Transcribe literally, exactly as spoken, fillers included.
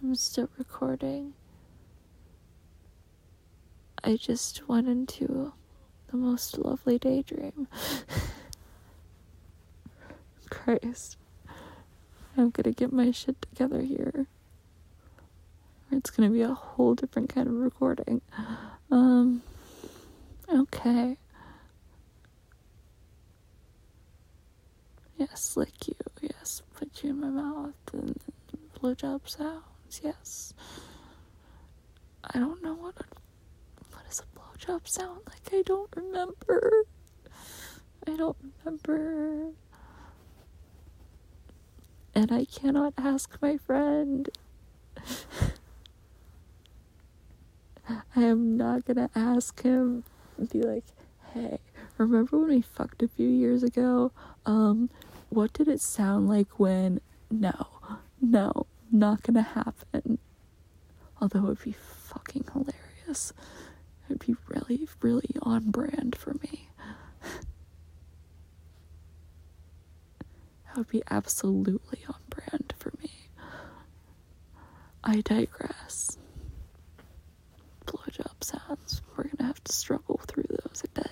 I'm still recording. I just went into the most lovely daydream. Christ. I'm gonna get my shit together here. It's gonna be a whole different kind of recording. Um, okay. Yes, lick you. Yes, put you in my mouth and blowjob sounds. Yes. I don't know what a, what does a blowjob sound like. I don't remember. I don't remember. And I cannot ask my friend. I am not gonna ask him and be like, hey, remember when we fucked a few years ago? Um, what did it sound like when... No. No. Not gonna happen. Although it would be fucking hilarious. It would be really, really on brand for me. That would be absolutely on brand for me. I digress. Blowjob sounds. We're gonna have to struggle through those, I bet.